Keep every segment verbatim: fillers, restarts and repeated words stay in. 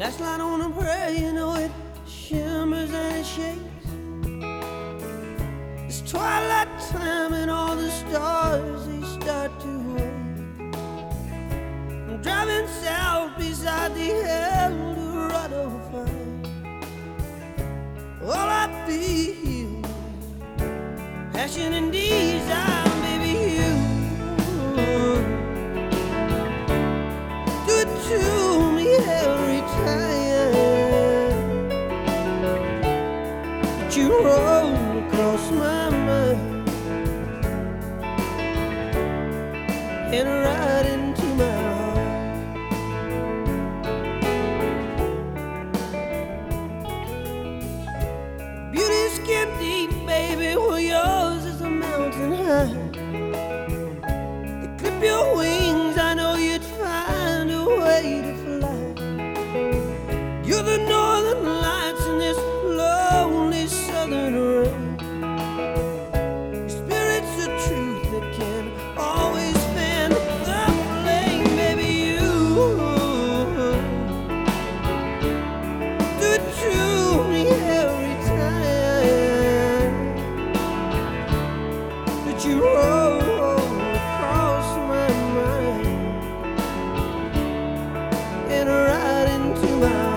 Last light on a prayer, you know it shimmers and it shakes. It's twilight time and all the stars, they start to wake. I'm driving south beside the Eldorado fight. All I feel is passion and desire, baby, you do it to me every time that you roll across my mind and right into my heart. Beauty skin deep, baby, well yours is a mountain high. You clip your wings, I know you'd find a way to fly. You're the northern lights in this lonely southern rain. Your spirit's the truth that can always fan the flame, baby. You do it to me every time that you roll across my mind and right into my heart.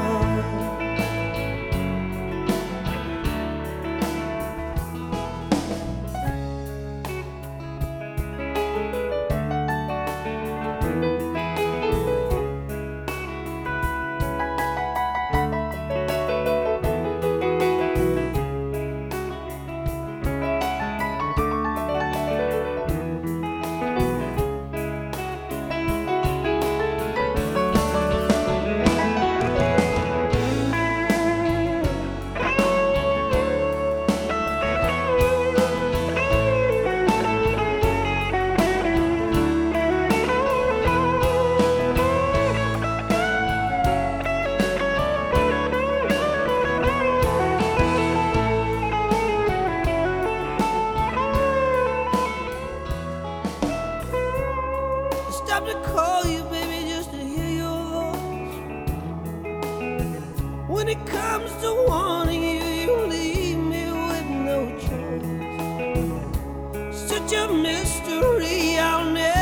Stop to call you, baby, just to hear your voice. When it comes to wanting you, you leave me with no choice. Such a mystery, I'll never